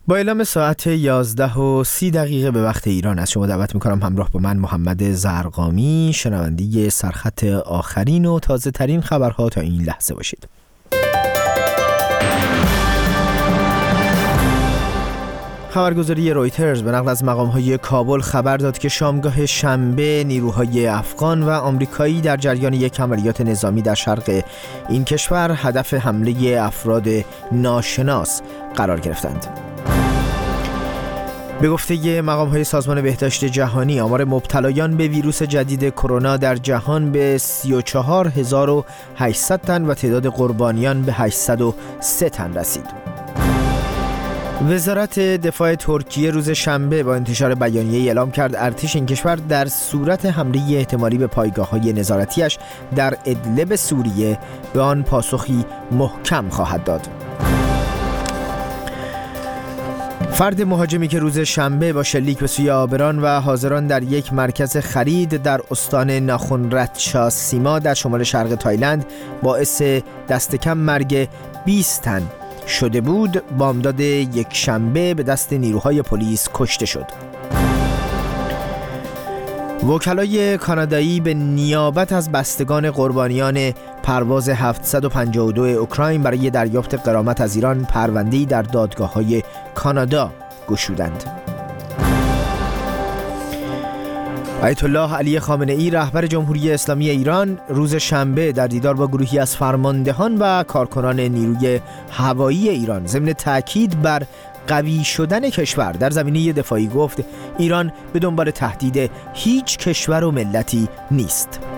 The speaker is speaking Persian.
با اعلام ساعت 11:30 به وقت ایران از شما دعوت میکنم همراه با من محمد زرقامی شنونده سرخط آخرین و تازه ترین خبرها تا این لحظه باشید. خبرگزاری رویترز به نقل از مقام‌های کابل خبر داد که شامگاه شنبه نیروهای افغان و آمریکایی در جریان یک عملیات نظامی در شرق این کشور هدف حمله افراد ناشناس قرار گرفتند. به گفته مقام‌های سازمان بهداشت جهانی آمار مبتلایان به ویروس جدید کرونا در جهان به 34800 تن و تعداد قربانیان به 803 تن رسید. وزارت دفاع ترکیه روز شنبه با انتشار بیانیه‌ای اعلام کرد ارتش این کشور در صورت حمله احتمالی به پایگاه‌های نظارتیش در ادلب سوریه به آن پاسخی محکم خواهد داد. فرد مهاجمی که روز شنبه با شلیک به سوی آبران و حاضران در یک مرکز خرید در استان ناخن رتچاسیما در شمال شرق تایلند باعث دست کم مرگ 20 تن شده بود، بامداد یک شنبه به دست نیروهای پلیس کشته شد. وکلای کانادایی به نیابت از بستگان قربانیان پرواز 752 اوکراین برای دریافت غرامت از ایران پرونده‌ای در دادگاه‌های کانادا گشودند. آیت الله علی خامنه‌ای رهبر جمهوری اسلامی ایران روز شنبه در دیدار با گروهی از فرماندهان و کارکنان نیروی هوایی ایران ضمن تاکید بر قوی شدن کشور در زمینه دفاعی گفت ایران به دنبال تهدید هیچ کشور و ملتی نیست.